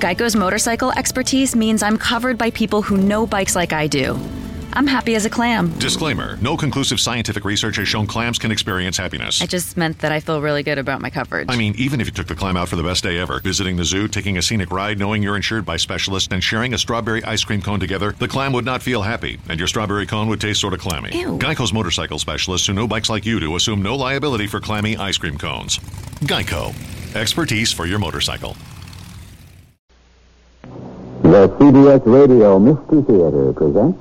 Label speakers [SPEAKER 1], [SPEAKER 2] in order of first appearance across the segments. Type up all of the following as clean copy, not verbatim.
[SPEAKER 1] Geico's motorcycle expertise means I'm covered by people who know bikes like I do. I'm happy as a clam.
[SPEAKER 2] Disclaimer. No conclusive scientific research has shown clams can experience happiness.
[SPEAKER 1] I just meant that I feel really good about my coverage.
[SPEAKER 2] I mean, even if you took the clam out for the best day ever, visiting the zoo, taking a scenic ride, knowing you're insured by specialists, and sharing a strawberry ice cream cone together, the clam would not feel happy, and your strawberry cone would taste sort of clammy.
[SPEAKER 1] Ew.
[SPEAKER 2] Geico's motorcycle specialists who know bikes like you do assume no liability for clammy ice cream cones. Geico. Expertise for your motorcycle.
[SPEAKER 3] The CBS Radio Mystery Theater presents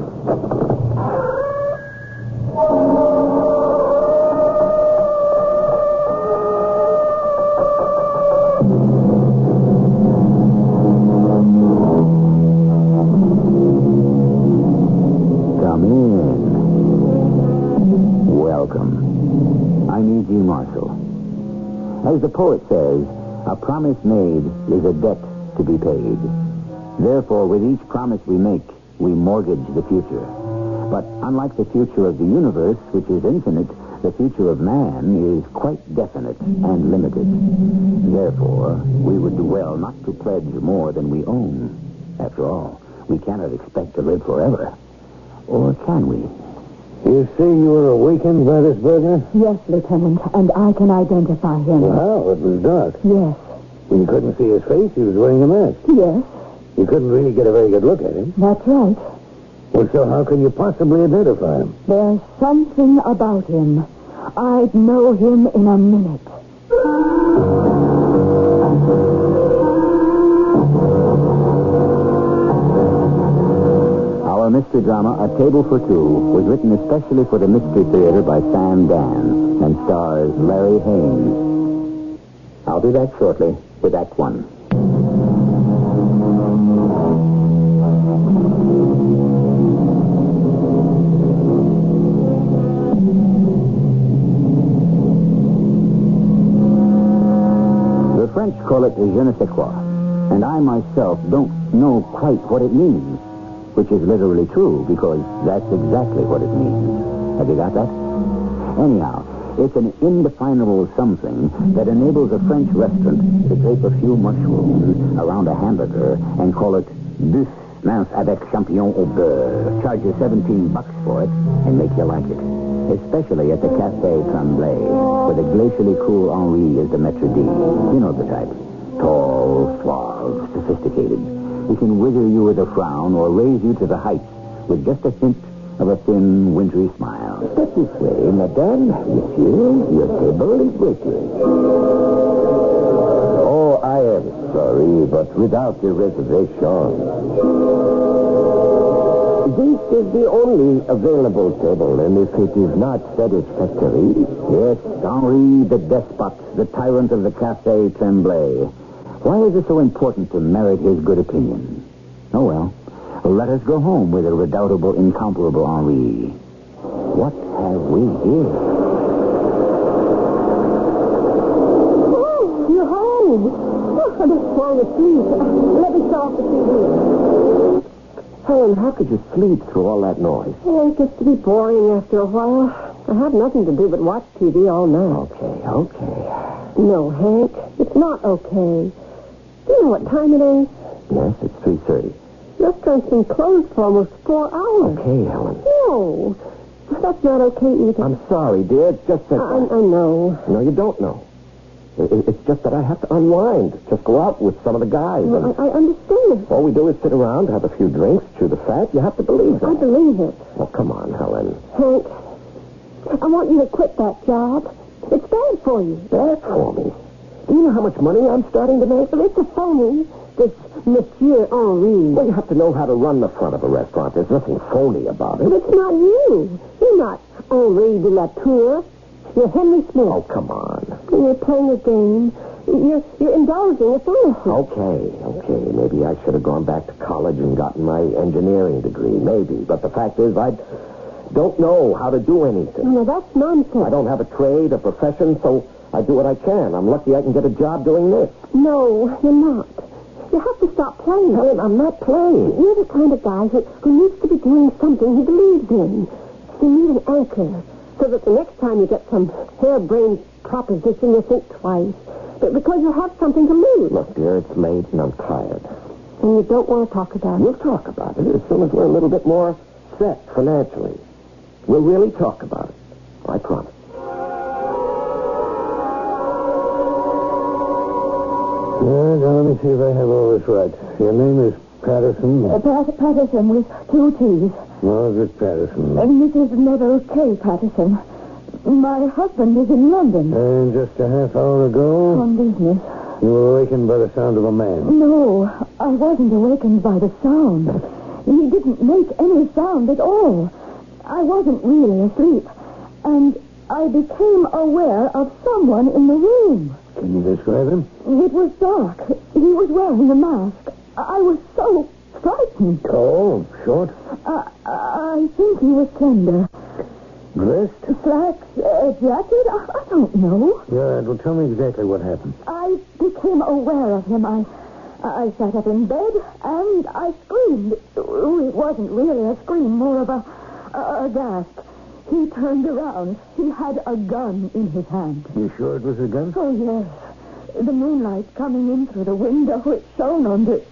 [SPEAKER 3] Come in. Welcome. I'm E.G. Marshall. As the poet says, a promise made is a debt to be paid. Therefore, with each promise we make, we mortgage the future. But unlike the future of the universe, which is infinite, the future of man is quite definite and limited. Therefore, we would do well not to pledge more than we own. After all, we cannot expect to live forever. Or can we?
[SPEAKER 4] You say you were awakened by this burglar?
[SPEAKER 5] Yes, Lieutenant, and I can identify him.
[SPEAKER 4] Well, how? It was dark.
[SPEAKER 5] Yes.
[SPEAKER 4] You couldn't see his face. He was wearing a mask.
[SPEAKER 5] Yes,
[SPEAKER 4] You couldn't really get a very good look at him.
[SPEAKER 5] that's right.
[SPEAKER 4] Well, so how can you possibly identify him?
[SPEAKER 5] There's something about him. I'd know him in a minute.
[SPEAKER 3] Our mystery drama, A Table for Two, was written especially for the Mystery Theater by Sam Dan and stars Larry Haynes. I'll do that shortly with Act One. The French call it je ne sais quoi, and I myself don't know quite what it means, which is literally true, because that's exactly what it means. Have you got that? Anyhow, it's an indefinable something that enables a French restaurant to drape a few mushrooms around a hamburger and call it bœuf mince avec champignons au beurre, charge you $17 for it, and make you like it. Especially at the Café Tremblay, where the glacially cool Henri is the maître d'. You know the type. Tall, suave, sophisticated. He can wither you with a frown or raise you to the heights with just a hint of a thin, wintry smile.
[SPEAKER 4] Step this way, madame. Monsieur, your table is waiting. Oh, I am sorry, but without the reservation. This is the only available table, and if it is not satisfactory...
[SPEAKER 3] Yes, Henri, the despot, the tyrant of the Café Tremblay. Why is it so important to merit his good opinion? Oh, well, let us go home with a redoubtable, incomparable Henri. What have we here?
[SPEAKER 5] Oh, you're home. Oh, I'm just falling asleep. Let me start the TV.
[SPEAKER 4] Helen, how could you sleep through all that noise?
[SPEAKER 5] Oh, it gets to be boring after a while. I have nothing to do but watch TV all night.
[SPEAKER 4] Okay.
[SPEAKER 5] No, Hank, it's not okay. Do you know what time it is?
[SPEAKER 4] Yes, it's 3:30.
[SPEAKER 5] The restaurant's been closed for almost 4 hours.
[SPEAKER 4] Okay, Helen.
[SPEAKER 5] No, that's not okay either.
[SPEAKER 4] I'm sorry, dear. It's just that...
[SPEAKER 5] I know.
[SPEAKER 4] No, you don't know. It's just that I have to unwind. Just go out with some of the guys.
[SPEAKER 5] Well, I understand.
[SPEAKER 4] All we do is sit around, have a few drinks, chew the fat. You have to believe that.
[SPEAKER 5] I believe it.
[SPEAKER 4] Oh, come on, Helen.
[SPEAKER 5] Hank, I want you to quit that job. It's bad for you.
[SPEAKER 4] Bad for me. Do you know how much money I'm starting to make?
[SPEAKER 5] Well, it's a phony, this Monsieur Henri.
[SPEAKER 4] Well, you have to know how to run the front of a restaurant. There's nothing phony about it.
[SPEAKER 5] But it's not you. You're not Henri de la Tour. You're Henry Smith.
[SPEAKER 4] Oh, come on.
[SPEAKER 5] You're playing a game. You're indulging a fantasy.
[SPEAKER 4] Okay. Maybe I should have gone back to college and gotten my engineering degree. Maybe. But the fact is, I don't know how to do anything.
[SPEAKER 5] No, that's nonsense.
[SPEAKER 4] I don't have a trade, a profession, so I do what I can. I'm lucky I can get a job doing this.
[SPEAKER 5] No, you're not. You have to stop playing.
[SPEAKER 4] Helen, I'm not playing.
[SPEAKER 5] You're the kind of guy who needs to be doing something he believes in. You need an anchor, so that the next time you get some harebrained proposition, you think twice. Because you have something to lose.
[SPEAKER 4] Look, dear, it's late and I'm tired.
[SPEAKER 5] And you don't want to talk about it.
[SPEAKER 4] We'll talk about it as soon as we're a little bit more set financially. We'll really talk about it. I promise.
[SPEAKER 3] Now, let me see if I have all this right. Your name is Patterson?
[SPEAKER 5] Patterson with 2 T's.
[SPEAKER 3] Margaret Patterson.
[SPEAKER 5] Mrs. Neville K. Patterson. My husband is in London.
[SPEAKER 3] And just a half hour ago,
[SPEAKER 5] On business.
[SPEAKER 3] you were awakened by the sound of a man.
[SPEAKER 5] No, I wasn't awakened by the sound. He didn't make any sound at all. I wasn't really asleep. And I became aware of someone in the room.
[SPEAKER 3] Can you describe him?
[SPEAKER 5] It was dark. He was wearing a mask. I was so frightened.
[SPEAKER 3] Tall, short,
[SPEAKER 5] I think he was slender.
[SPEAKER 3] dressed?
[SPEAKER 5] Slacks, jacket? I don't know.
[SPEAKER 3] Yeah, well, tell me exactly what happened.
[SPEAKER 5] I became aware of him. I sat up in bed and I screamed. It wasn't really a scream, more of a gasp. He turned around. He had a gun in his hand.
[SPEAKER 3] You sure it was a gun?
[SPEAKER 5] Oh, yes. The moonlight coming in through the window, it shone on the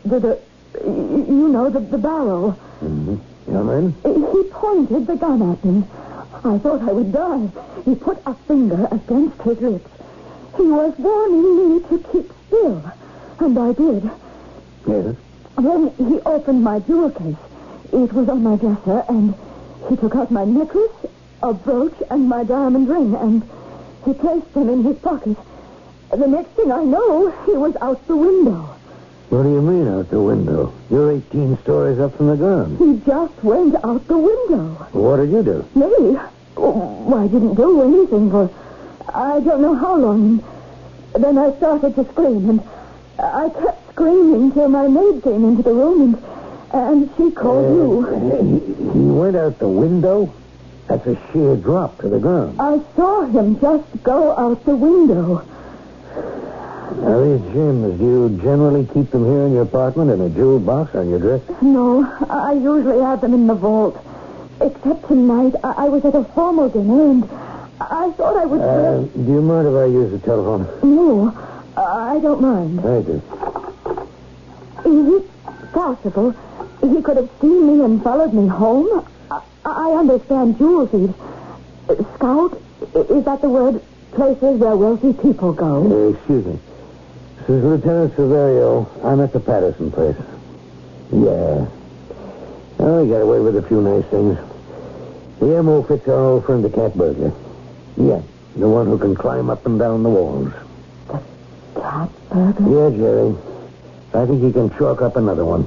[SPEAKER 5] barrel.
[SPEAKER 3] Mm-hmm. Yeah, then?
[SPEAKER 5] He pointed the gun at me. I thought I would die. He put a finger against his lips. He was warning me to keep still. And I did.
[SPEAKER 3] Yes.
[SPEAKER 5] Then he opened my jewel case. It was on my dresser, and he took out my necklace, a brooch, and my diamond ring, and he placed them in his pocket. The next thing I know, he was out the window.
[SPEAKER 3] What do you mean, out the window? You're 18 stories up from the ground.
[SPEAKER 5] He just went out the window.
[SPEAKER 3] What did you do?
[SPEAKER 5] Me? Oh, I didn't do anything for I don't know how long. Then I started to scream, and I kept screaming till my maid came into the room, and she called you.
[SPEAKER 3] He went out the window? That's a sheer drop to the ground.
[SPEAKER 5] I saw him just go out the window.
[SPEAKER 3] Now, these gems, do you generally keep them here in your apartment in a jewel box on your dresser?
[SPEAKER 5] No, I usually have them in the vault. Except tonight, I was at a formal dinner, and I thought I would...
[SPEAKER 3] Do you mind if I use the telephone?
[SPEAKER 5] No, I don't mind.
[SPEAKER 3] Thank you.
[SPEAKER 5] Is it possible he could have seen me and followed me home? I understand jewel thieves. Scout, is that the word? Places where wealthy people go.
[SPEAKER 3] Excuse me. This is Lieutenant Severio. I'm at the Patterson place. Yeah. Oh, he got away with a few nice things. The M.O. fits our old friend, the cat burglar. Yeah, the one who can climb up and down the walls.
[SPEAKER 5] Cat burglar?
[SPEAKER 3] Yeah, Jerry. I think he can chalk up another one.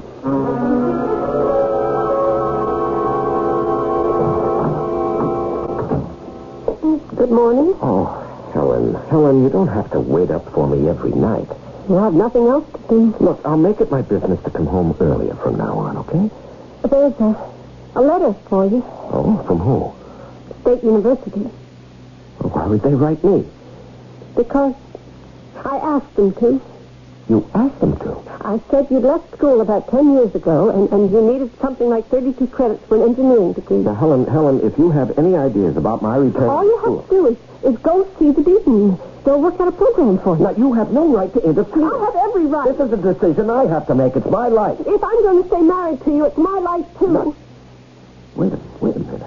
[SPEAKER 5] Good morning.
[SPEAKER 4] Oh, Helen. Helen, you don't have to wait up for me every night.
[SPEAKER 5] You have nothing else to do.
[SPEAKER 4] Look, I'll make it my business to come home earlier from now on, okay?
[SPEAKER 5] There's a letter for you.
[SPEAKER 4] Oh, from who?
[SPEAKER 5] State University.
[SPEAKER 4] Well, why would they write me?
[SPEAKER 5] Because I asked them to.
[SPEAKER 4] You asked them to?
[SPEAKER 5] I said you'd left school about 10 years ago, and you needed something like 32 credits for an engineering degree.
[SPEAKER 4] Now, Helen, if you have any ideas about my return
[SPEAKER 5] All you
[SPEAKER 4] to school...
[SPEAKER 5] have to do is go see the dean. They'll work out a program for you.
[SPEAKER 4] Now, you have no right to interfere.
[SPEAKER 5] I have every right.
[SPEAKER 4] This is a decision I have to make. It's my life.
[SPEAKER 5] If I'm going to stay married to you, it's my life, too.
[SPEAKER 4] No. Wait a minute.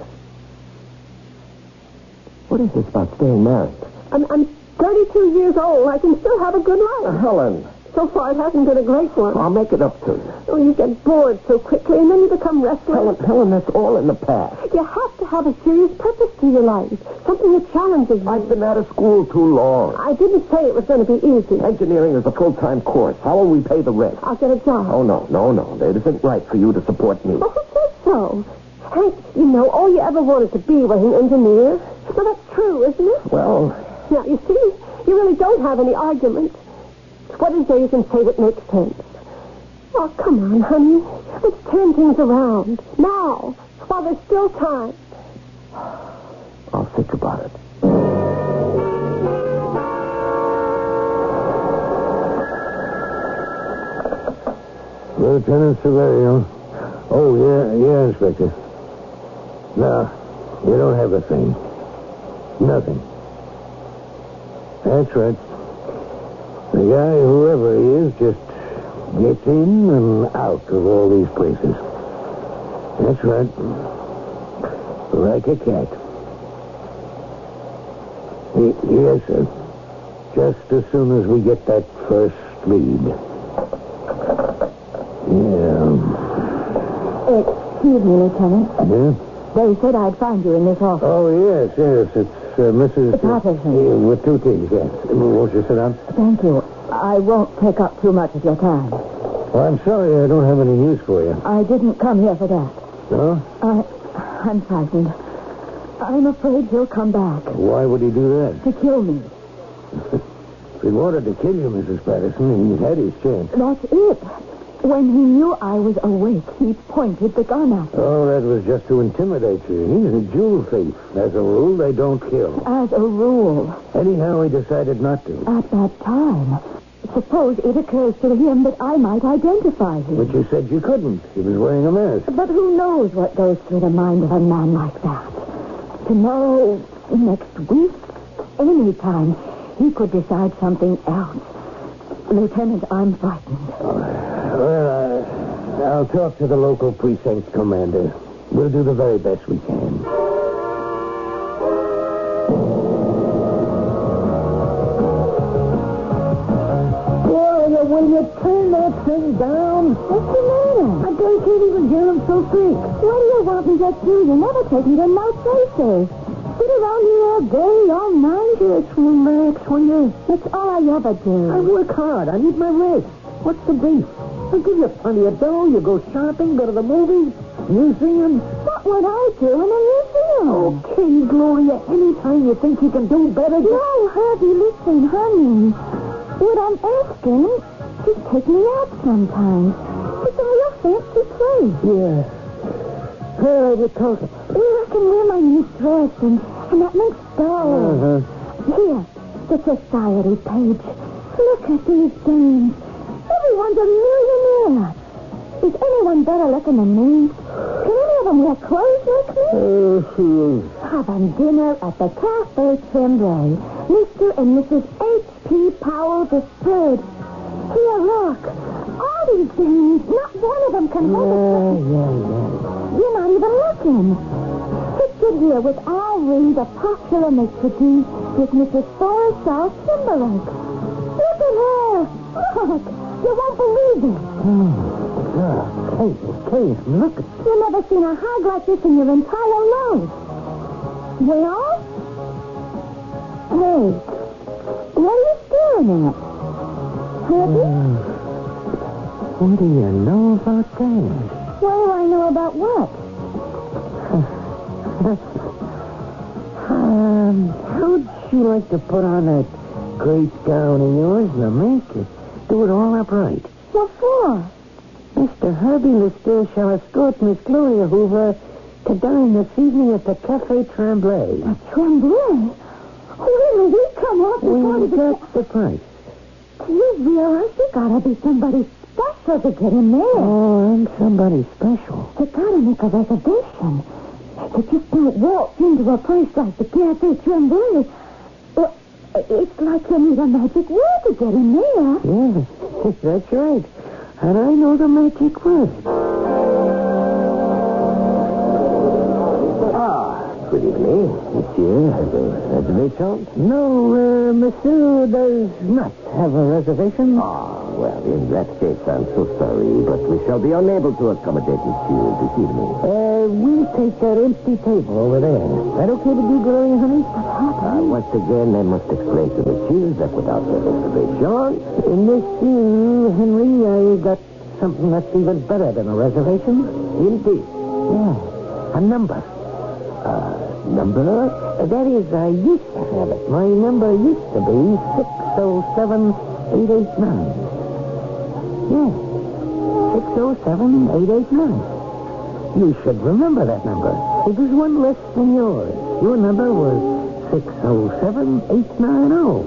[SPEAKER 4] What is this about staying married?
[SPEAKER 5] I'm 32 years old. I can still have a good life.
[SPEAKER 4] Helen.
[SPEAKER 5] So far, it hasn't been a great one.
[SPEAKER 4] I'll make it up to you.
[SPEAKER 5] Oh, you get bored so quickly, and then you become restless.
[SPEAKER 4] Helen, that's all in the past.
[SPEAKER 5] You have to have a serious purpose to your life. Something that challenges you.
[SPEAKER 4] I've been out of school too long.
[SPEAKER 5] I didn't say it was going to be easy.
[SPEAKER 4] Engineering is a full-time course. How will we pay the rent?
[SPEAKER 5] I'll get a job.
[SPEAKER 4] Oh, no. It isn't right for you to support me.
[SPEAKER 5] Oh, who says so? Hank, you know, all you ever wanted to be was an engineer. Well, that's true, isn't it?
[SPEAKER 4] Well...
[SPEAKER 5] Now, you see, you really don't have any argument. What is there you can say that makes sense? Oh, come on, honey. Let's turn things around. Now, while there's still time.
[SPEAKER 4] I'll think about it.
[SPEAKER 3] Lieutenant Severio. Oh, yeah, Inspector. No, you don't have a thing. Nothing. That's right.
[SPEAKER 4] The guy, whoever he is, just gets in and out of all these places. That's right. Like a cat. Yes, sir. Just as soon as we get that first lead. Yeah.
[SPEAKER 5] Excuse me, Lieutenant.
[SPEAKER 4] Yeah?
[SPEAKER 5] They said I'd find you in this office.
[SPEAKER 4] Oh, yes. It's Mrs.
[SPEAKER 5] Patterson.
[SPEAKER 4] With 2 T's, yes. Won't you sit down?
[SPEAKER 5] Thank you. I won't take up too much of your time.
[SPEAKER 4] Well, I'm sorry I don't have any news for you.
[SPEAKER 5] I didn't come here for that.
[SPEAKER 4] No?
[SPEAKER 5] I'm frightened. I'm afraid he'll come back
[SPEAKER 4] Why would he do that?
[SPEAKER 5] to kill me.
[SPEAKER 4] If he wanted to kill you, Mrs. Patterson, he's had his chance.
[SPEAKER 5] That's it. When he knew I was awake, he pointed the gun at me.
[SPEAKER 4] Oh, that was just to intimidate you. He's a jewel thief. As a rule, they don't kill.
[SPEAKER 5] As a rule.
[SPEAKER 4] Anyhow, he decided not to.
[SPEAKER 5] At that time, suppose it occurs to him that I might identify him.
[SPEAKER 4] But you said you couldn't. He was wearing a mask.
[SPEAKER 5] But who knows what goes through the mind of a man like that? Tomorrow, next week, any time, he could decide something else. Lieutenant, I'm frightened.
[SPEAKER 4] Well, I'll talk to the local precinct commander. We'll do the very best we can. Will you turn that thing down?
[SPEAKER 5] What's the matter?
[SPEAKER 4] I can't even hear him so thick.
[SPEAKER 5] What do you want me to do? You never take me to no places. Sit around here all day, all night.
[SPEAKER 4] Just relax, will you?
[SPEAKER 5] That's all I ever do.
[SPEAKER 4] I work hard. I need my rest. What's the beef? I'll give you plenty of dough. You go shopping, go to the movies, museums.
[SPEAKER 5] What would I do in a museum?
[SPEAKER 4] Okay, Gloria. Anytime you think you can do better,
[SPEAKER 5] No, Herbie, listen, honey. What I'm asking, just take me out sometimes. It's a real fancy place.
[SPEAKER 4] Yeah. Well, we're talking.
[SPEAKER 5] I can wear my new dress, and that makes dough. Here, the society page. Look at these dames. Everyone's a millionaire. Is anyone better looking than me? Can any of them wear clothes like me? Having dinner at the Cafe Tremblay. Mr. and Mrs. H.P. Powell III. Here, look. All these dames, not one of them can hold a... You're not even looking. Pictured here with Irene, the popular maitre d' with Mrs. Forrestal Timberlake. Look at her. Look. You won't believe it.
[SPEAKER 4] Kate, look.
[SPEAKER 5] You've never seen a hog like this in your entire life. Well? Hey, what are you staring at? Herbie?
[SPEAKER 4] What do you know about that?
[SPEAKER 5] What do I know about what?
[SPEAKER 4] How'd you like to put on that great gown of yours and make it? Do it all upright.
[SPEAKER 5] What for?
[SPEAKER 4] Mr. Herbie Lister shall escort Miss Gloria Hoover to dine this evening at the Cafe Tremblay.
[SPEAKER 5] Tremblay? When did he come up before
[SPEAKER 4] We got the price.
[SPEAKER 5] Do you realize you gotta be somebody special to get in there?
[SPEAKER 4] Oh, I'm somebody special.
[SPEAKER 5] You gotta make a reservation. You just don't walk into a place like the Cafe Tremblay. It's like you need a magic word to get in there.
[SPEAKER 4] Yeah, that's right. And I know the magic word. Good evening, monsieur. Has a reservation? No, monsieur does not have a reservation.
[SPEAKER 3] Well, in that case, I'm so sorry, but we shall be unable to accommodate monsieur this evening.
[SPEAKER 4] We'll take that empty table over there. That okay with you, Gloria, honey?
[SPEAKER 3] Once again, I must explain to monsieur that without the reservation...
[SPEAKER 4] Monsieur Henry, I got something that's even better than a reservation.
[SPEAKER 3] Indeed.
[SPEAKER 4] Yeah, a number.
[SPEAKER 3] Number?
[SPEAKER 4] That is, I used to have it. My number used to be 607889. Yeah, 607889. You should remember that number. It was one less than yours. Your number was 607890.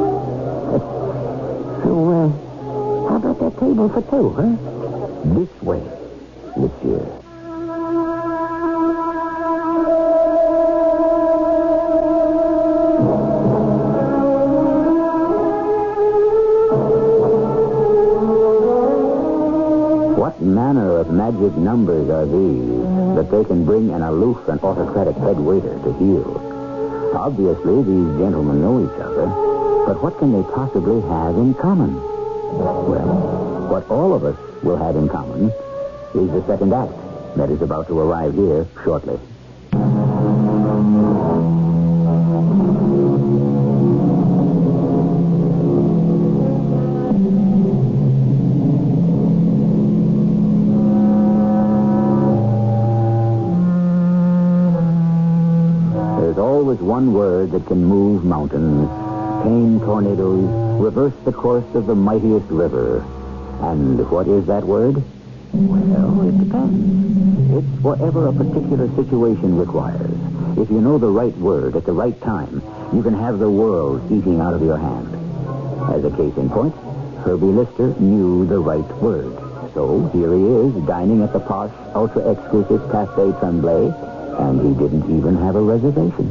[SPEAKER 4] So, how about that table for two, huh?
[SPEAKER 3] This way, monsieur. What manner of magic numbers are these that they can bring an aloof and autocratic head waiter to heel? Obviously, these gentlemen know each other, but what can they possibly have in common? Well, what all of us will have in common is the second act that is about to arrive here shortly. There's always one word that can move mountains, tame tornadoes, reverse the course of the mightiest river. And what is that word? Well, it depends. It's whatever a particular situation requires. If you know the right word at the right time, you can have the world eating out of your hand. As a case in point, Herbie Lister knew the right word. So here he is, dining at the posh, ultra-exclusive Café Tremblay, and he didn't even have a reservation.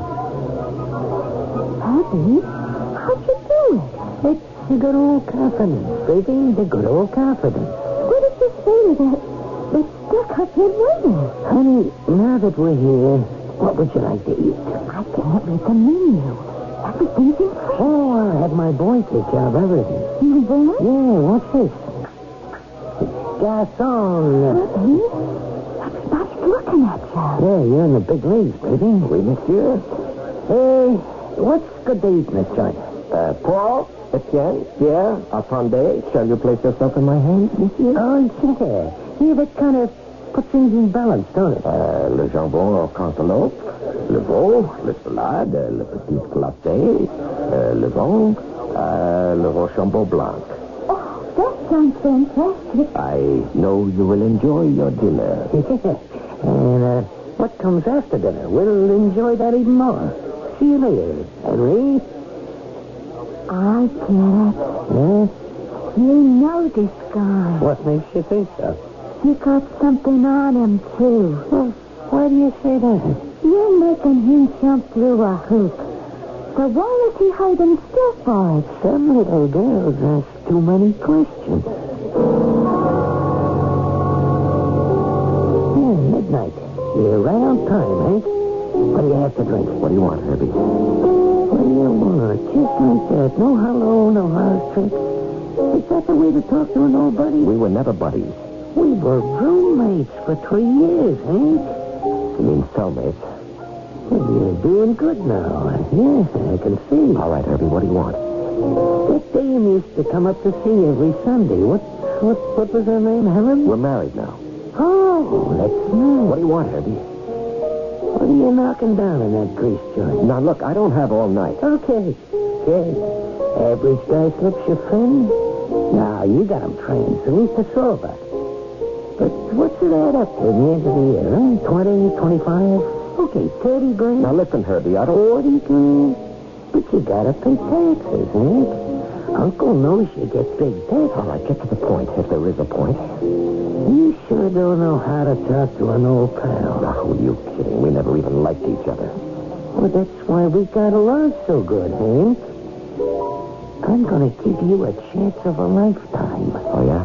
[SPEAKER 5] Herbie, how'd you do it?
[SPEAKER 4] It's the good old confidence, baby. The good old confidence.
[SPEAKER 5] What did you say to that stuck-up head waiter?
[SPEAKER 4] Honey, now that we're here, what would you like to eat?
[SPEAKER 5] I can't read the menu. Everything's in French.
[SPEAKER 4] Oh, I'll have my boy take care of everything.
[SPEAKER 5] You boy?
[SPEAKER 4] Yeah, what's this? Garçon.
[SPEAKER 5] Herbie, everybody's looking at you.
[SPEAKER 4] Yeah, you're in the big leagues, baby. Oui, monsieur. Hey, what's good to eat in this joint? Paul, Etienne, Pierre, Attendez, shall you place yourself in my hands, monsieur? Oh, yeah. Yeah, that kind of puts things in balance, don't it? Le jambon au cantaloupe, le veau, le salade, le petit glacé, le vin, le Rochambeau blanc.
[SPEAKER 5] Oh, that sounds fantastic.
[SPEAKER 4] I know you will enjoy your dinner. And what comes after dinner? We'll enjoy that even more. See you later, Henry.
[SPEAKER 5] I get it.
[SPEAKER 4] Yeah?
[SPEAKER 5] You know this guy.
[SPEAKER 4] What makes you think so?
[SPEAKER 5] You got something on him, too.
[SPEAKER 4] Well, why do you say that?
[SPEAKER 5] You're making him jump through a hoop. So why is he hiding still for it?
[SPEAKER 4] Some little girls ask too many questions. Yeah, midnight. You're right on time, Hank. What do you have to drink? What do you want, Herbie? What do you want? Just like that. No hello, no house trick. Is that the way to talk to an old buddy? We were never buddies. We were roommates for 3 years, Hank. You mean cellmates? Well, you're doing good now. Yes, I can see. All right, Herbie, what do you want? That dame used to come up to see every Sunday. What was her name, Helen? We're married now. Oh, that's nice. What do you want, Herbie? What are you knocking down in that grease joint? Now, look, I don't have all night. Okay. Average guy slips your friend? Now, you got him trained, so it's a sober. But what's it add up to at the end of the year, huh? 20, 25? Okay, 30 grand. Now, listen, Herbie, I don't... 40 grand? But you gotta pay taxes, Hank. Uncle knows you get big taxes. All right, get to the point, if there is a point. You sure don't know how to talk to an old pal. Oh, who are you kidding? We never even liked each other. Well, that's why we got along so good, Hank. I'm gonna give you a chance of a lifetime. Oh, yeah?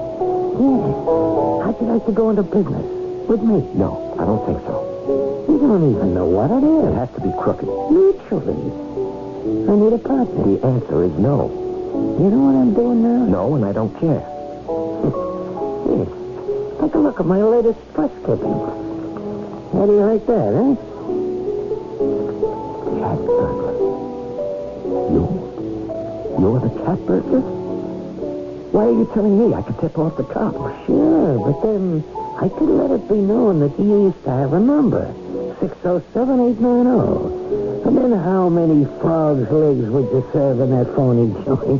[SPEAKER 4] Yeah. How'd you like to go into business? With me? No, I don't think so. You don't even know what it is. It has to be crooked. Naturally. I need a partner. The answer is no. You know what I'm doing now? No, and I don't care. Here, take a look at my latest press clipping. How do you like that, huh? Cat burglar. You're the cat burglar? Why are you telling me? I could tip off the cop. Sure, but then I could let it be known that you used to have a number. 607-890. And then how many frogs' legs would you serve in that phony joint?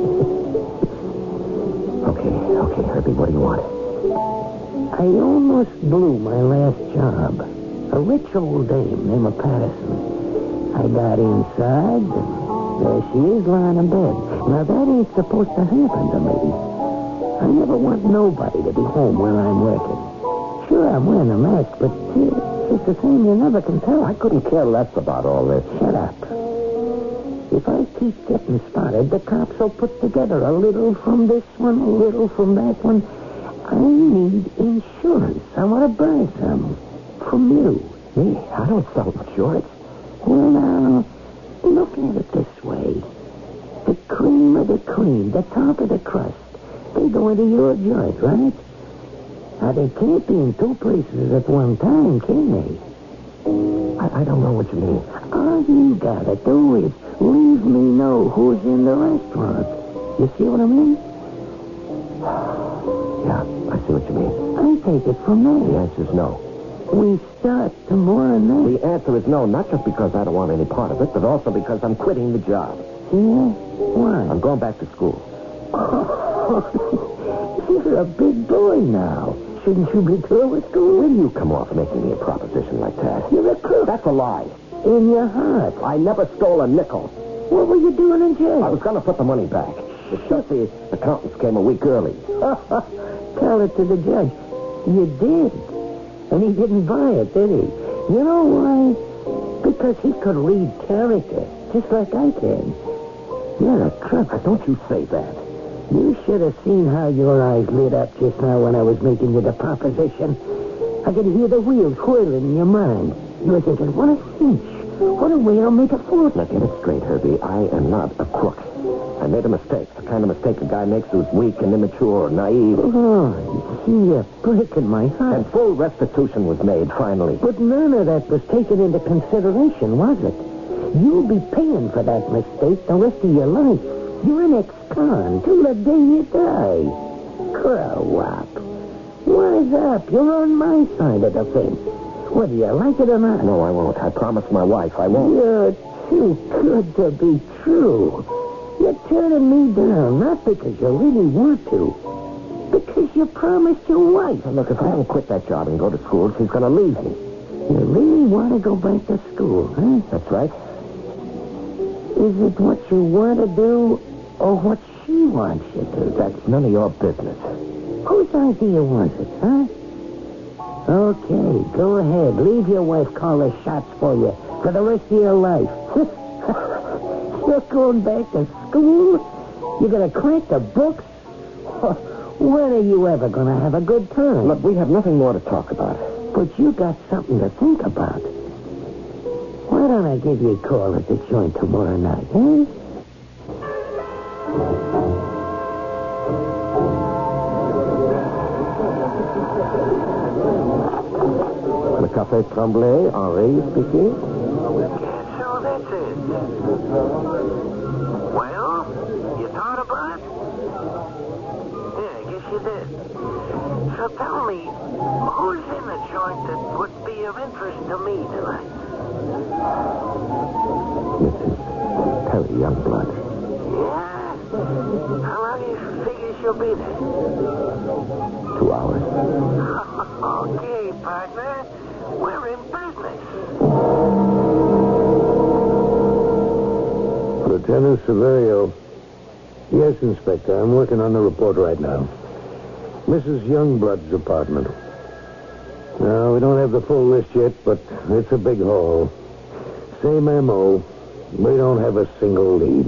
[SPEAKER 4] Okay, Herbie, what do you want? I almost blew my last job. A rich old dame named Patterson. I got inside, and there she is lying in bed. Now, that ain't supposed to happen to me. I never want nobody to be home while I'm working. Sure, I'm wearing a mask, but it's the same, you never can tell. I couldn't care less about all this. Shut up. If I keep getting spotted, the cops will put together a little from this one, a little from that one. I need insurance. I want to buy some. From you.
[SPEAKER 3] Me? I don't sell insurance.
[SPEAKER 4] Well, now, look at it this way. The cream of the cream, the top of the crust, they go into your joint, right? Now, they can't be in two places at one time, can they?
[SPEAKER 3] I don't know what you mean.
[SPEAKER 4] All you gotta do is leave me know who's in the restaurant. You see what I mean?
[SPEAKER 3] Yeah, I see what you mean.
[SPEAKER 4] I take it from
[SPEAKER 3] The
[SPEAKER 4] there.
[SPEAKER 3] answer's no.
[SPEAKER 4] We start tomorrow night.
[SPEAKER 3] The answer is no, not just because I don't want any part of it, but also because I'm quitting the job.
[SPEAKER 4] Yeah? Why?
[SPEAKER 3] I'm going back to school.
[SPEAKER 4] You're a big boy now. Shouldn't you be through with school?
[SPEAKER 3] When do you come off making me a proposition like that?
[SPEAKER 4] You're a crook.
[SPEAKER 3] That's a lie.
[SPEAKER 4] In your heart.
[SPEAKER 3] I never stole a nickel.
[SPEAKER 4] What were you doing in jail?
[SPEAKER 3] I was going to put the money back. It's just the accountants came a week early.
[SPEAKER 4] Tell it to the judge. You did. And he didn't buy it, did he? You know why? Because he could read character, just like I can. You're a crook.
[SPEAKER 3] Don't you say that.
[SPEAKER 4] You should have seen how your eyes lit up just now when I was making you the proposition. I could hear the wheels whirling in your mind. You were thinking, what a cinch. What a way I'll make a fortune.
[SPEAKER 3] Now, get it straight, Herbie. I am not a crook. I made a mistake. The kind of mistake a guy makes who's weak and immature, naive.
[SPEAKER 4] Oh, you're breaking my heart.
[SPEAKER 3] And full restitution was made, finally.
[SPEAKER 4] But none of that was taken into consideration, was it? You'll be paying for that mistake the rest of your life. You're an ex-con till the day you die. Grow up. Wise up. You're on my side of the fence. Whether you like it or not.
[SPEAKER 3] No, I won't. I promised my wife I won't.
[SPEAKER 4] You're too good to be true. You're turning me down, not because you really want to. Because you promised your wife.
[SPEAKER 3] Now, look, if I don't quit that job and go to school, she's going to leave me.
[SPEAKER 4] You really want to go back to school, huh?
[SPEAKER 3] That's right.
[SPEAKER 4] Is it what you want to do or what she wants you to?
[SPEAKER 3] That's none of your business.
[SPEAKER 4] Whose idea was it, huh? Okay, go ahead. Leave your wife call the shots for you for the rest of your life. You're going back to school? You're going to crack the books? When are you ever going to have a good time?
[SPEAKER 3] Look, we have nothing more to talk about.
[SPEAKER 4] But you got something to think about. Why don't I give you a call at the joint tomorrow night, eh?
[SPEAKER 3] Le Café Tremblay, Henri speaking.
[SPEAKER 6] So that's it. Well, you thought about it? Yeah, I guess you did. So tell me, who's in the joint that would be of interest to me tonight?
[SPEAKER 3] Mrs. Perry Youngblood.
[SPEAKER 6] Yeah? How long do you figure she'll be there?
[SPEAKER 3] 2 hours.
[SPEAKER 6] Okay, partner. We're in business.
[SPEAKER 7] Lieutenant Severio. Yes, Inspector. I'm working on the report right now. Mrs. Youngblood's apartment. No, we don't have the full list yet, but it's a big haul. Same M.O. We don't have a single lead.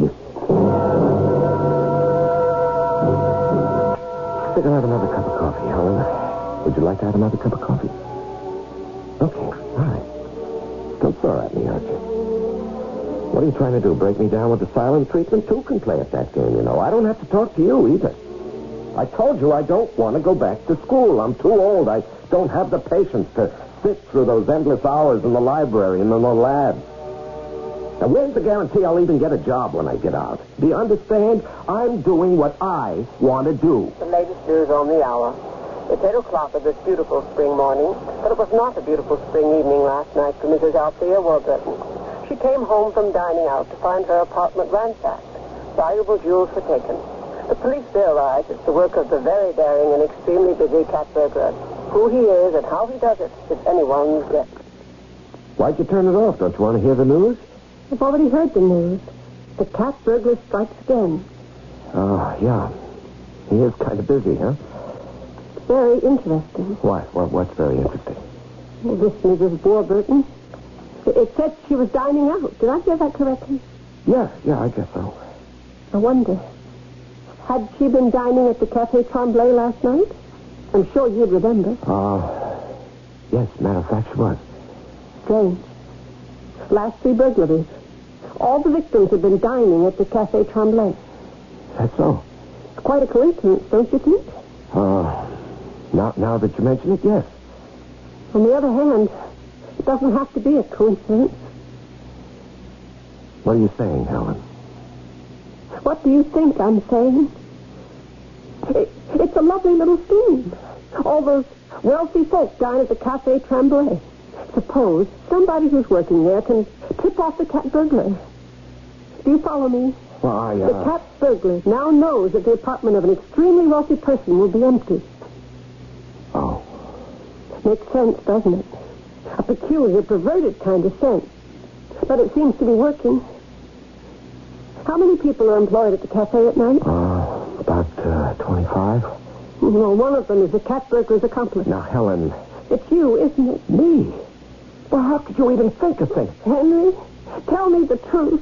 [SPEAKER 3] Stick and have another cup of coffee, Helen. Would you like to have another cup of coffee? Okay, all right. Don't throw at me, aren't you? What are you trying to do, break me down with the silent treatment? Two can play at that game, you know. I don't have to talk to you either. I told you I don't want to go back to school. I'm too old. I don't have the patience to sit through those endless hours in the library and in the lab. Now, where's the guarantee I'll even get a job when I get out? Do you understand? I'm doing what I want to do.
[SPEAKER 8] The latest news on the hour. It's 8 o'clock of this beautiful spring morning, but it was not a beautiful spring evening last night for Mrs. Althea Warburton. She came home from dining out to find her apartment ransacked. Valuable jewels were taken. The police theorize it's the work of the very daring and extremely busy cat burglar. Who he is and how he does it is anyone's guess.
[SPEAKER 3] Why'd you turn it off? Don't you want to hear the news?
[SPEAKER 5] I've already heard the news. The cat burglar strikes again.
[SPEAKER 3] Oh, yeah. He is kind of busy, huh?
[SPEAKER 5] Very interesting.
[SPEAKER 3] Why? What's very interesting?
[SPEAKER 5] Well, this Mrs. Warburton. It said she was dining out. Did I hear that correctly?
[SPEAKER 3] Yeah, I guess so.
[SPEAKER 5] I wonder. Had she been dining at the Café Tremblay last night?
[SPEAKER 8] I'm sure you'd remember.
[SPEAKER 7] Yes, matter of fact, she was.
[SPEAKER 8] Strange. Last 3 burglaries. All the victims had been dining at the Café Tremblay.
[SPEAKER 7] That's so.
[SPEAKER 8] It's quite a coincidence, don't you think?
[SPEAKER 7] Now that you mention it, yes.
[SPEAKER 8] On the other hand, it doesn't have to be a coincidence.
[SPEAKER 7] What are you saying, Helen?
[SPEAKER 8] What do you think I'm saying? It's a lovely little scheme. All those wealthy folk dine at the Café Tremblay. Suppose somebody who's working there can tip off the cat burglar. Do you follow me?
[SPEAKER 7] Well,
[SPEAKER 8] The cat burglar now knows that the apartment of an extremely wealthy person will be empty.
[SPEAKER 7] Oh.
[SPEAKER 8] Makes sense, doesn't it? A peculiar, perverted kind of sense. But it seems to be working. How many people are employed at the cafe at night?
[SPEAKER 7] About 25.
[SPEAKER 8] Well, one of them is the cat burglar's accomplice.
[SPEAKER 7] Now, Helen.
[SPEAKER 8] It's you, isn't it?
[SPEAKER 7] Me? Well, how could you even think of things?
[SPEAKER 8] Henry, tell me the truth.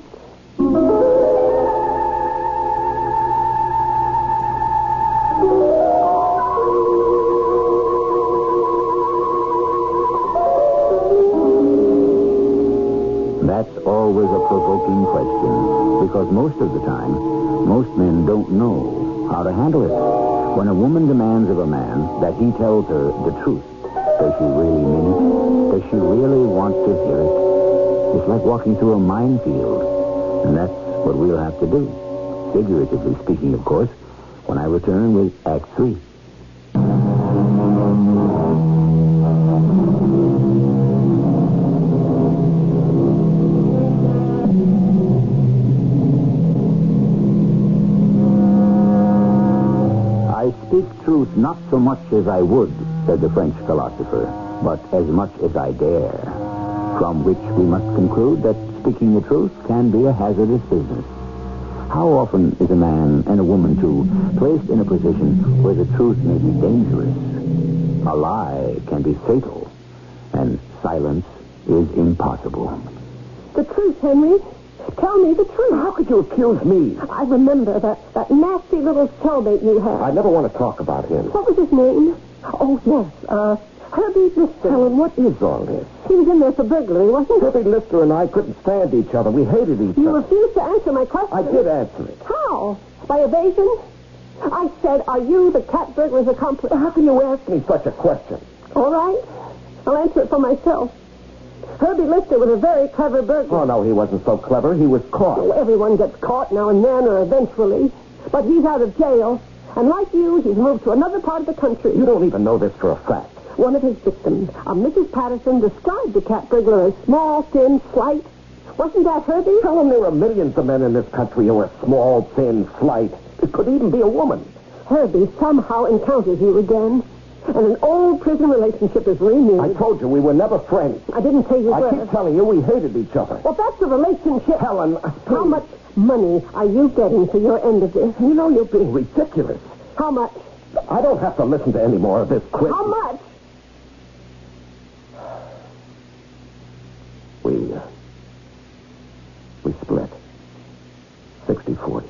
[SPEAKER 3] That's always a provoking question, because most of the time, most men don't know how to handle it. When a woman demands of a man that he tells her the truth, does she really mean it? Does she really want to hear it? It's like walking through a minefield, and that's what we'll have to do. Figuratively speaking, of course, when I return with Act 3. I speak truth not so much as I would, said the French philosopher, but as much as I dare. From which we must conclude that speaking the truth can be a hazardous business. How often is a man and a woman, too, placed in a position where the truth may be dangerous? A lie can be fatal, and silence is impossible.
[SPEAKER 8] The truth, Henry. Tell me the truth.
[SPEAKER 7] How could you accuse me?
[SPEAKER 8] I remember that nasty little cellmate you had.
[SPEAKER 7] I never want to talk about him.
[SPEAKER 8] What was his name? Oh, yes. Herbie Lister.
[SPEAKER 7] Helen, what is all this?
[SPEAKER 8] He was in there for burglary, wasn't he?
[SPEAKER 7] Herbie Lister and I couldn't stand each other. We hated each
[SPEAKER 8] You
[SPEAKER 7] other.
[SPEAKER 8] refused to answer my question.
[SPEAKER 7] I did answer it.
[SPEAKER 8] How? By evasion? I said, are you the cat burglar's accomplice?
[SPEAKER 7] How can you ask me such a question?
[SPEAKER 8] All right. I'll answer it for myself. Herbie Lister was a very clever burglar.
[SPEAKER 7] Oh, no, he wasn't so clever. He was caught.
[SPEAKER 8] Oh, everyone gets caught now and then or eventually. But he's out of jail. And like you, he's moved to another part of the country.
[SPEAKER 7] You don't even know this for a fact.
[SPEAKER 8] One of his victims, a Mrs. Patterson, described the cat burglar as small, thin, slight. Wasn't that Herbie?
[SPEAKER 7] Helen, there are millions of men in this country who are small, thin, slight. It could even be a woman.
[SPEAKER 8] Herbie somehow encounters you again. And an old prison relationship is renewed.
[SPEAKER 7] I told you we were never friends.
[SPEAKER 8] I didn't say you were.
[SPEAKER 7] I keep telling you we hated each other.
[SPEAKER 8] Well, that's a relationship.
[SPEAKER 7] Helen,
[SPEAKER 8] How much money are you getting for your end of this?
[SPEAKER 7] You know you're being ridiculous.
[SPEAKER 8] How much?
[SPEAKER 7] I don't have to listen to any more of this quick.
[SPEAKER 8] How much?
[SPEAKER 7] We split. 60-40.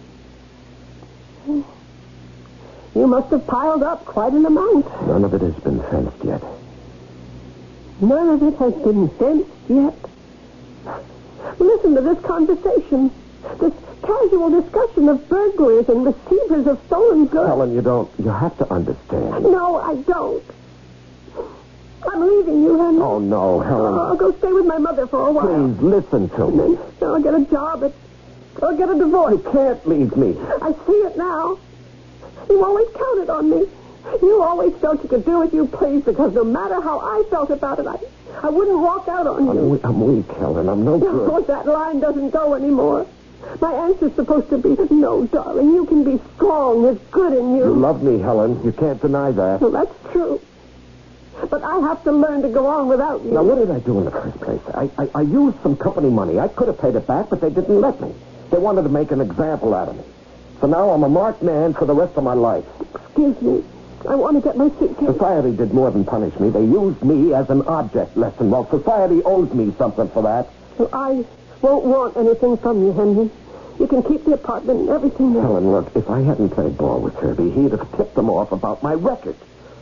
[SPEAKER 8] You must have piled up quite an amount.
[SPEAKER 7] None of it has been fenced yet.
[SPEAKER 8] None of it has been fenced yet. Listen to this conversation. This casual discussion of burglars and receivers of stolen goods.
[SPEAKER 7] Helen, you have to understand.
[SPEAKER 8] No, I don't. I'm leaving you, Henry.
[SPEAKER 7] Oh, no, Helen.
[SPEAKER 8] I'll go stay with my mother for a while.
[SPEAKER 7] Please, listen to
[SPEAKER 8] And
[SPEAKER 7] me.
[SPEAKER 8] then I'll get a job I'll get a divorce.
[SPEAKER 7] You can't leave me.
[SPEAKER 8] I see it now. You always counted on me. You always felt you could do as you pleased because no matter how I felt about it, I wouldn't walk out on you.
[SPEAKER 7] I'm weak, Helen. I'm no good.
[SPEAKER 8] No, that line doesn't go anymore. My answer's supposed to be, no, darling, you can be strong. There's good in you.
[SPEAKER 7] You love me, Helen. You can't deny that.
[SPEAKER 8] Well, that's true. But I have to learn to go on without you.
[SPEAKER 7] Now, what did I do in the first place? I used some company money. I could have paid it back, but they didn't let me. They wanted to make an example out of me. So now I'm a marked man for the rest of my life.
[SPEAKER 8] Excuse me. I want to get my suitcase.
[SPEAKER 7] Society did more than punish me. They used me as an object lesson. Well, society owes me something for that.
[SPEAKER 8] Well, I won't want anything from you, Henry. You can keep the apartment and everything else.
[SPEAKER 7] Helen, look, if I hadn't played ball with Herbie, he'd have tipped them off about my record.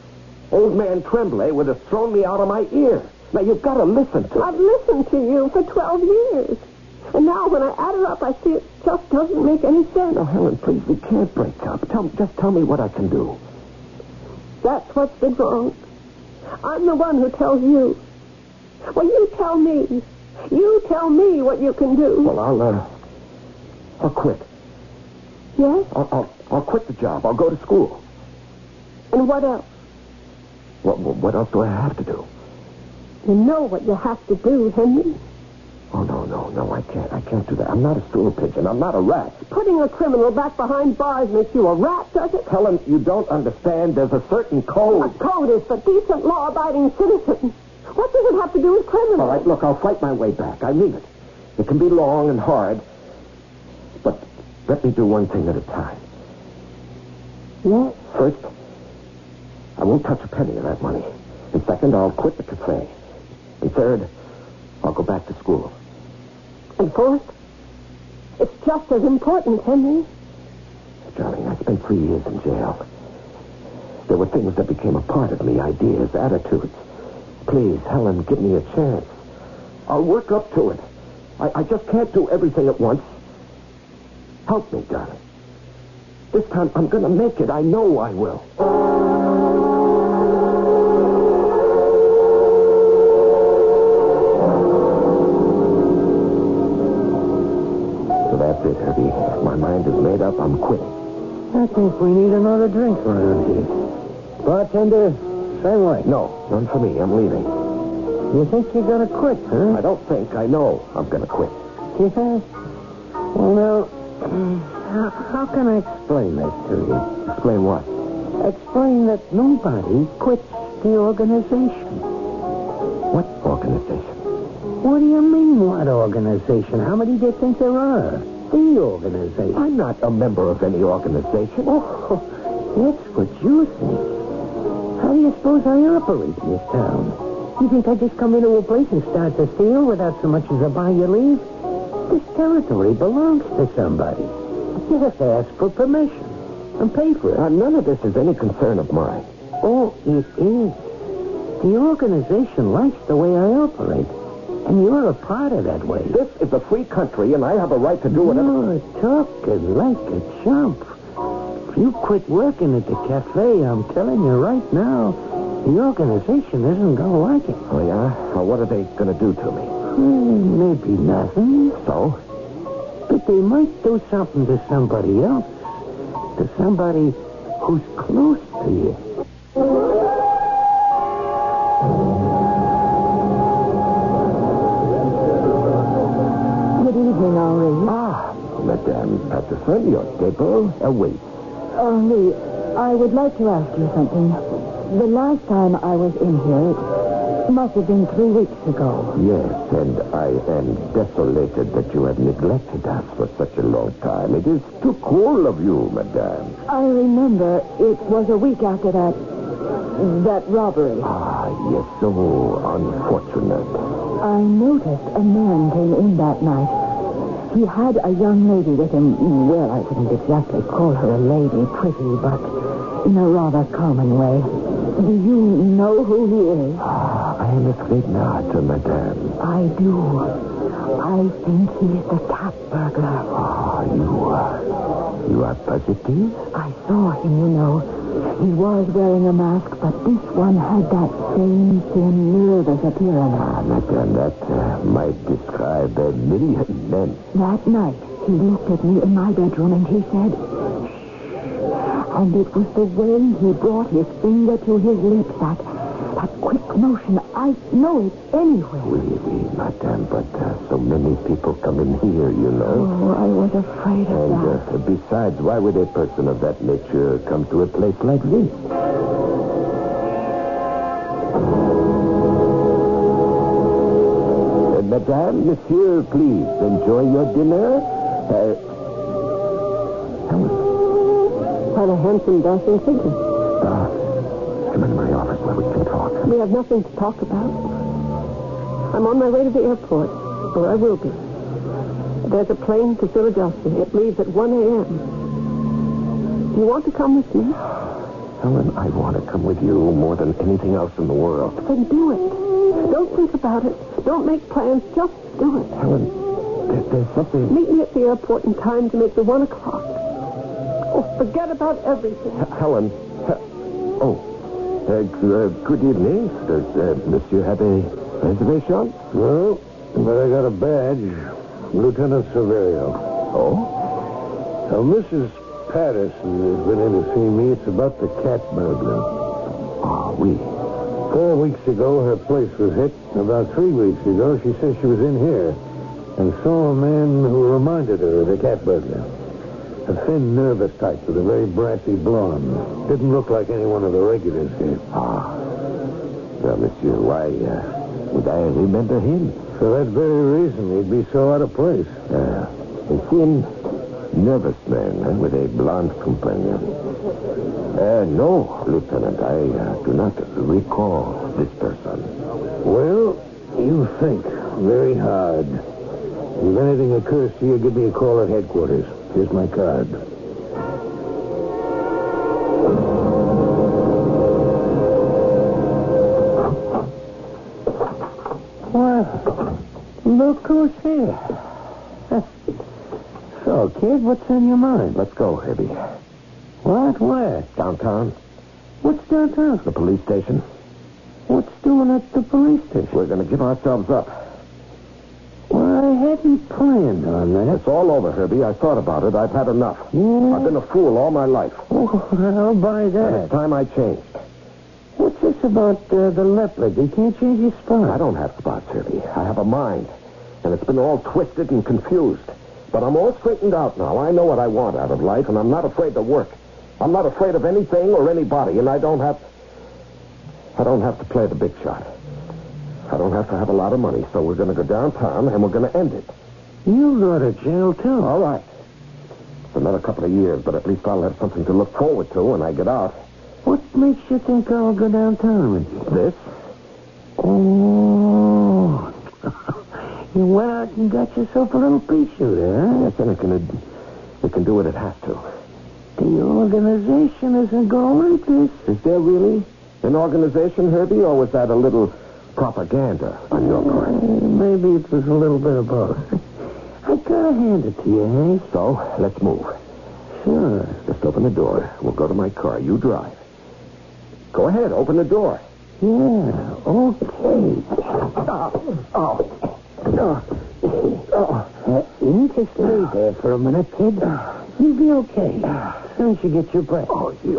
[SPEAKER 7] Old man Tremblay would have thrown me out of my ear. Now, you've got to listen to me.
[SPEAKER 8] I've listened to you for 12 years. And now when I add her up, I see it just doesn't make any sense.
[SPEAKER 7] Now, Helen, please, we can't break up. Just tell me what I can do.
[SPEAKER 8] That's what's been wrong. I'm the one who tells you. Well, you tell me. You tell me what you can do.
[SPEAKER 7] Well, I'll quit.
[SPEAKER 8] Yes?
[SPEAKER 7] I'll quit the job. I'll go to school.
[SPEAKER 8] And what else?
[SPEAKER 7] What else do I have to do?
[SPEAKER 8] You know what you have to do, Henry.
[SPEAKER 7] Oh, no, I can't. I can't do that. I'm not a stool pigeon. I'm not a rat.
[SPEAKER 8] Putting a criminal back behind bars makes you a rat, does it?
[SPEAKER 7] Helen, you don't understand. There's a certain code.
[SPEAKER 8] A code is for decent, law-abiding citizens. What does it have to do with criminals?
[SPEAKER 7] All right, look, I'll fight my way back. I mean it. It can be long and hard. But let me do one thing at a time.
[SPEAKER 8] Yes?
[SPEAKER 7] First, I won't touch a penny of that money. And second, I'll quit the cafe. And third, I'll go back to school.
[SPEAKER 8] And fourth, it's just as important, Henry.
[SPEAKER 7] Darling, I spent 3 years in jail. There were things that became a part of me, ideas, attitudes. Please, Helen, give me a chance. I'll work up to it. I just can't do everything at once. Help me, darling. This time I'm going to make it. I know I will. So that's it, Herbie. My mind is made up. I'm quitting.
[SPEAKER 4] I think we need another drink around here. Bartender, same way.
[SPEAKER 7] No, none for me. I'm leaving.
[SPEAKER 4] You think you're going to quit, huh?
[SPEAKER 7] I don't think. I know I'm going to quit.
[SPEAKER 4] Yeah? Well, now, how can I explain that to you?
[SPEAKER 7] Explain what?
[SPEAKER 4] Explain that nobody quits the organization.
[SPEAKER 7] What organization?
[SPEAKER 4] What do you mean, what organization? How many do you think there are? The organization.
[SPEAKER 7] I'm not a member of any organization.
[SPEAKER 4] Oh, that's what you think. How do you suppose I operate in this town? You think I just come into a place and start to steal without so much as a buy your leave? This territory belongs to somebody. You have to ask for permission and pay for it.
[SPEAKER 7] None of this is any concern of mine.
[SPEAKER 4] Oh, it is. The organization likes the way I operate, and you're a part of that way.
[SPEAKER 7] This is a free country, and I have a right to do whatever...
[SPEAKER 4] You're talking like a chump. If you quit working at the cafe, I'm telling you right now, the organization isn't going to like it.
[SPEAKER 7] Oh, yeah? Well, what are they going to do to me?
[SPEAKER 4] Maybe nothing.
[SPEAKER 7] So?
[SPEAKER 4] But they might do something to somebody else. To somebody who's close to you.
[SPEAKER 5] Good evening, Henri.
[SPEAKER 7] Ah, Madame Patterson, your table awaits.
[SPEAKER 5] Henri, I would like to ask you something. The last time I was in here, it must have been 3 weeks ago.
[SPEAKER 7] Yes, and I am desolated that you have neglected us for such a long time. It is too cruel of you, Madame.
[SPEAKER 5] I remember it was a week after that robbery.
[SPEAKER 7] Ah, yes, so unfortunate.
[SPEAKER 5] I noticed a man came in that night. He had a young lady with him. Well, I wouldn't exactly call her a lady, pretty, but in a rather common way. Do you know who he is?
[SPEAKER 7] Ah, I am afraid not, Madame.
[SPEAKER 5] I do. I think he's the cat burglar.
[SPEAKER 7] Ah, you are positive?
[SPEAKER 5] I saw him, you know. He was wearing a mask, but this one had that same thin, nervous appearance.
[SPEAKER 7] Ah, Madame, that might describe a million men.
[SPEAKER 5] That night, he looked at me in my bedroom and he said, "Shh." And it was the way he brought his finger to his lips, that quick motion. I know it anywhere.
[SPEAKER 7] Oui, Madame, but so many people come in here, you know.
[SPEAKER 5] Oh, I was afraid of that.
[SPEAKER 7] And besides, why would a person of that nature come to a place like this? Madame, Monsieur, please, enjoy your dinner. Helen.
[SPEAKER 8] What a handsome, dashing figure.
[SPEAKER 7] Come into my office where we can talk.
[SPEAKER 8] We have nothing to talk about. I'm on my way to the airport, or I will be. There's a plane to Philadelphia. It leaves at 1 a.m. Do you want to come with me?
[SPEAKER 7] Helen, I want to come with you more than anything else in the world.
[SPEAKER 8] Then do it. Don't think about it. Don't make plans. Just do it.
[SPEAKER 7] Helen, there's something...
[SPEAKER 8] Meet me at the airport in time to make the 1 o'clock. Oh, forget about everything.
[SPEAKER 7] Helen. Good evening. Does Monsieur have a reservation? No, but I got a badge. Lieutenant Severio. Oh? Now, Mrs. Patterson has been in to see me. It's about the cat burglar. Ah, oui. 4 weeks ago, her place was hit. About 3 weeks ago, she said she was in here and saw a man who reminded her of the cat burglar. A thin, nervous type with a very brassy blonde. Didn't look like any one of the regulars here. Ah. Well, monsieur, why would I remember him? For that very reason, he'd be so out of place. A thin, nervous man with a blonde companion. No, Lieutenant, I do not recall this person. Well, you think very hard. If anything occurs to you, give me a call at headquarters. Here's my card. Well, look who's here. So, kid, what's on your mind? Let's go, Herbie. What? Where? Downtown. What's downtown? The police station. What's doing at the police station? We're going to give ourselves up. Well, I hadn't planned on that. It's all over, Herbie. I thought about it. I've had enough. Yeah. I've been a fool all my life. Oh, I'll buy that. And it's time I changed. What's this about the leopard? You can't change your spot. I don't have spots, Herbie. I have a mind. And it's been all twisted and confused. But I'm all straightened out now. I know what I want out of life, and I'm not afraid to work. I'm not afraid of anything or anybody, and I don't have to play the big shot. I don't have to have a lot of money, so we're going to go downtown, and we're going to end it. You'll go to jail, too. All right. It's another couple of years, but at least I'll have something to look forward to when I get out. What makes you think I'll go downtown? This? Oh. You went out and got yourself a little pea shooter, huh? Yes, and it can do what it has to. The organization isn't going like this. Is there really an organization, Herbie, or was that a little propaganda on your part? Maybe it was a little bit of both. I gotta hand it to you, Hank. So, let's move. Sure. Just open the door. We'll go to my car. You drive. Go ahead. Open the door. Yeah, okay. You just lay there for a minute, kid. You'll be okay. As soon as you get your breath.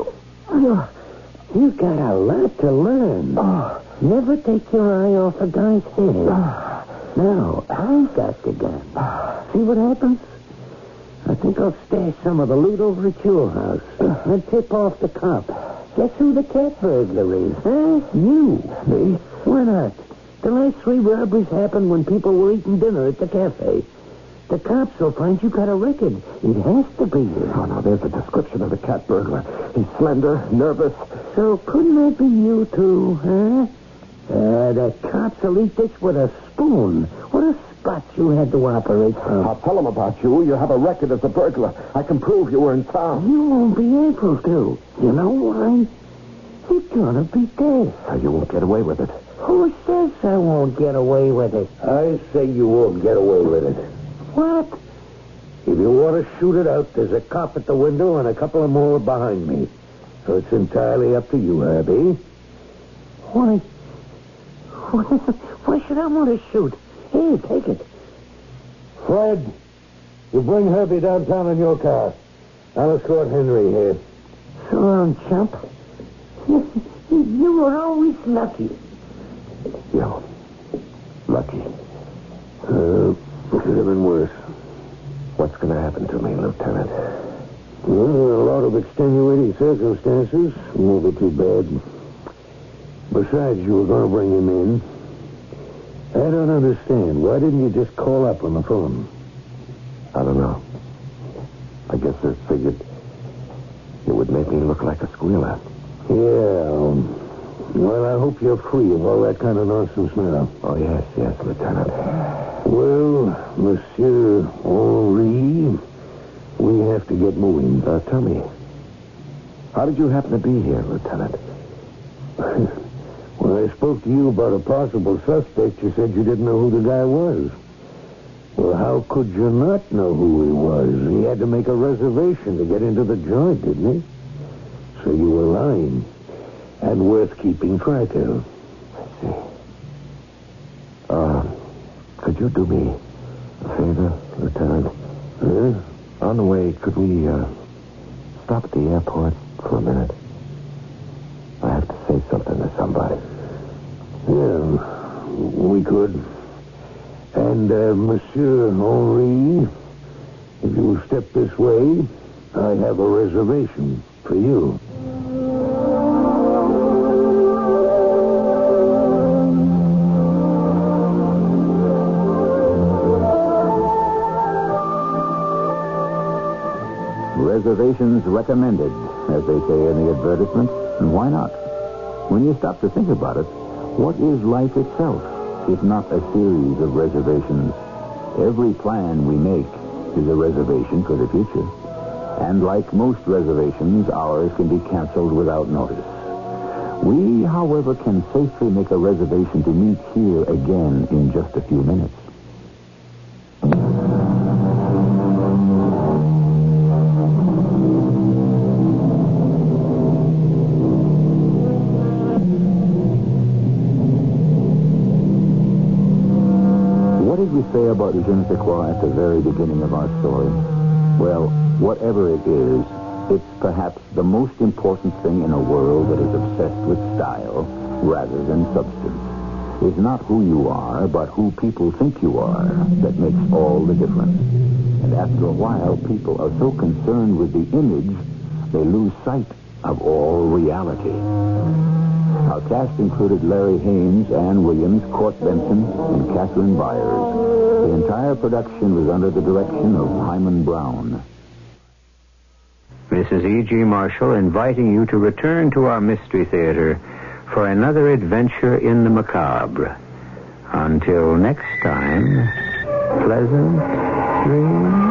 [SPEAKER 7] You got a lot to learn. Never take your eye off a guy's head. Now, I got the gun. See what happens? I think I'll stash some of the loot over at your house. Then tip off the cop. Guess who the cat burglar is, huh? You. Me? Why not? The last 3 robberies happened when people were eating dinner at the cafe. The cops will find you got a record. It has to be you. Oh, now, there's a description of the cat burglar. He's slender, nervous. So couldn't that be you, too, huh? The cops will eat this with a spoon. What a spot you had to operate from. I'll tell them about you. You have a record as a burglar. I can prove you were in town. You won't be able to. You know why? You're gonna be dead. You won't get away with it. Who says I won't get away with it? I say you won't get away with it. What? If you want to shoot it out, there's a cop at the window and a couple of more behind me. So it's entirely up to you, Herbie. Why? Why should I want to shoot? Here, take it. Fred, you bring Herbie downtown in your car. I'll escort Henry here. So long, chump. You were always lucky. Yeah, lucky. Could have been worse. What's going to happen to me, Lieutenant? Well, a lot of extenuating circumstances. Won't be too bad. Besides, you were going to bring him in. I don't understand. Why didn't you just call up on the phone? I don't know. I guess I figured it would make me look like a squealer. Yeah. Well, I hope you're free of all that kind of nonsense now. Oh, yes, Lieutenant. Well, Monsieur Henri, we have to get moving. Tell me,
[SPEAKER 3] How did you happen to be here, Lieutenant?
[SPEAKER 7] When I spoke to you about a possible suspect, you said you didn't know who the guy was. Well, how could you not know who he was? He had to make a reservation to get into the joint, didn't he? So you were lying. And worth keeping track of.
[SPEAKER 3] I see. Could you do me a favor, Lieutenant?
[SPEAKER 7] Huh?
[SPEAKER 3] On the way, could we, stop at the airport for a minute? I have to say something to somebody.
[SPEAKER 7] Yeah, we could. And, Monsieur Henri, if you will step this way, I have a reservation for you.
[SPEAKER 3] Reservations recommended, as they say in the advertisement, and why not? When you stop to think about it, what is life itself, if not a series of reservations? Every plan we make is a reservation for the future. And like most reservations, ours can be canceled without notice. We, however, can safely make a reservation to meet here again in just a few minutes. Say about Je ne sais quoi at the very beginning of our story? Well, whatever it is, it's perhaps the most important thing in a world that is obsessed with style rather than substance. It's not who you are, but who people think you are that makes all the difference. And after a while, people are so concerned with the image, they lose sight of all reality. Our cast included Larry Haynes, Ann Williams, Court Benson, and Catherine Byers. The entire production was under the direction of Hyman Brown.
[SPEAKER 9] Mrs. E.G. Marshall inviting you to return to our Mystery Theater for another adventure in the macabre. Until next time, pleasant dreams.